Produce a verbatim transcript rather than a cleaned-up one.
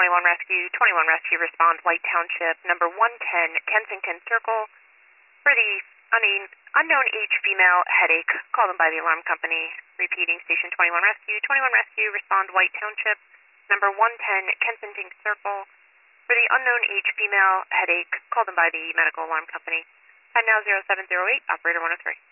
twenty-one Rescue, twenty-one Rescue, respond White Township, number one ten Kensington Circle. For the un- unknown age female headache, call them by the alarm company. Repeating, station twenty-one Rescue, twenty-one Rescue, respond White Township, number one ten Kensington Circle. For the unknown age female headache, call them by the medical alarm company. Time now zero seven zero eight, operator one oh three.